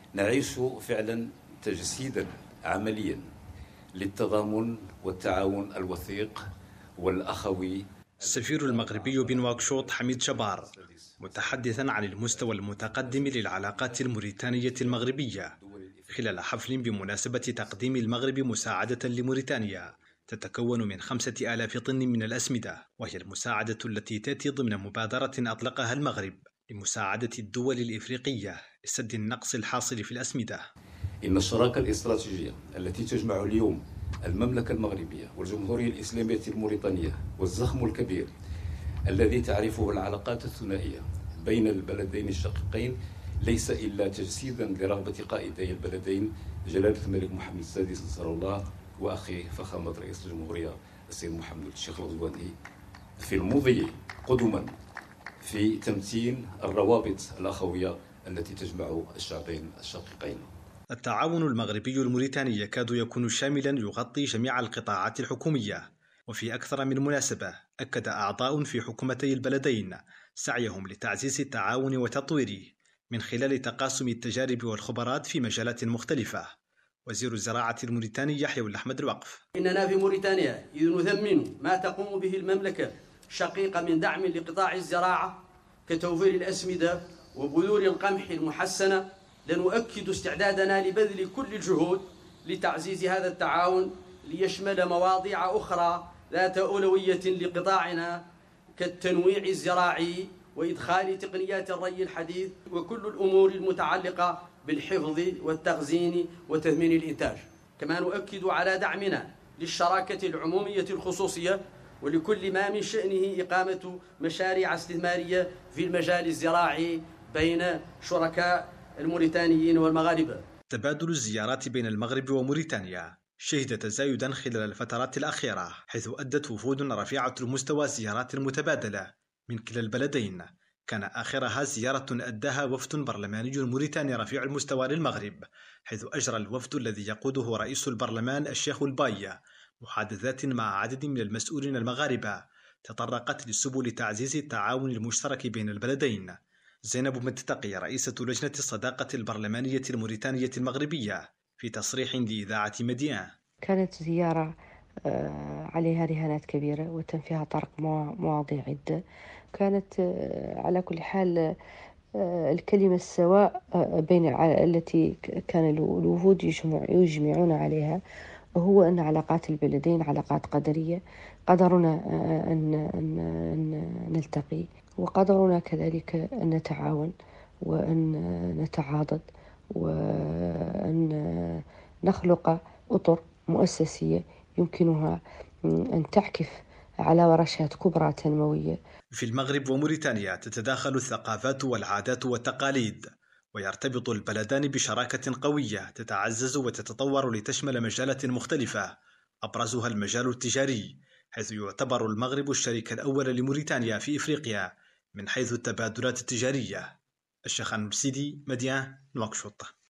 نعيش فعلا تجسيدا عمليا للتضامن والتعاون الوثيق والأخوي. السفير المغربي بنواكشوط حميد شبار متحدثا عن المستوى المتقدم للعلاقات الموريتانية المغربية خلال حفل بمناسبة تقديم المغرب مساعدة لموريتانيا تتكون من 5000 طن من الأسمدة، وهي المساعدة التي تأتي ضمن مبادرة أطلقها المغرب لمساعدة الدول الإفريقية لسد النقص الحاصل في الأسمدة. إن الشراكة الاستراتيجية التي تجمع اليوم المملكة المغربية والجمهورية الإسلامية الموريتانية والزخم الكبير الذي تعرفه العلاقات الثنائية بين البلدين الشقيقين ليس إلا تجسيدا لرغبة قائدي البلدين جلالة الملك محمد السادس نصر الله وأخي فخامة رئيس الجمهورية السيد محمد الشيخ الغزواني في المضي قدما في تمتين الروابط الأخوية التي تجمع الشعبين الشقيقين. التعاون المغربي الموريتاني يكاد يكون شاملا يغطي جميع القطاعات الحكومية، وفي أكثر من مناسبة أكد أعضاء في حكومتي البلدين سعيهم لتعزيز التعاون وتطويره من خلال تقاسم التجارب والخبرات في مجالات مختلفة. وزير الزراعة الموريتاني يحيى بن أحمد الوقف: إننا في موريتانيا إذ نثمن ما تقوم به المملكة شقيقة من دعم لقطاع الزراعة كتوفير الأسمدة وبذور القمح المحسنة، لنؤكد استعدادنا لبذل كل الجهود لتعزيز هذا التعاون ليشمل مواضيع أخرى ذات أولوية لقطاعنا كالتنويع الزراعي وإدخال تقنيات الري الحديث وكل الأمور المتعلقة بالحفظ والتخزين وتثمين الإنتاج. كما نؤكد على دعمنا للشراكة العمومية الخصوصية ولكل ما من شأنه إقامة مشاريع استثمارية في المجال الزراعي بين شركاء الموريتانيين والمغاربة. تبادل الزيارات بين المغرب وموريتانيا شهد تزايدا خلال الفترات الأخيرة، حيث أدت وفود رفيعة المستوى زيارات متبادلة من كلا البلدين. كان آخرها زيارة أداها وفد برلماني موريتاني رفيع المستوى للمغرب، حيث أجرى الوفد الذي يقوده رئيس البرلمان الشيخ الباية محادثات مع عدد من المسؤولين المغاربة تطرقت لسبل تعزيز التعاون المشترك بين البلدين. زينب بنت تقي رئيسة لجنة الصداقة البرلمانية الموريتانية المغربية في تصريح لإذاعة مديان: كانت زيارة عليها رهانات كبيرة وتم فيها طرق مواضيع عدة. كانت على كل حال الكلمة السواء بين التي كان الوفود يجمعون عليها هو أن علاقات البلدين علاقات قدرية، قدرنا أن نلتقي، وقدرنا كذلك أن نتعاون وأن نتعاضد وأن نخلق أطر مؤسسية يمكنها أن تعكف على ورشات كبرى تنموية. في المغرب وموريتانيا تتداخل الثقافات والعادات والتقاليد، ويرتبط البلدان بشراكة قوية تتعزز وتتطور لتشمل مجالات مختلفة، أبرزها المجال التجاري، حيث يعتبر المغرب الشريك الأول لموريتانيا في إفريقيا من حيث التبادلات التجارية. الشيخ بسيدي، مديان، نواكشوط.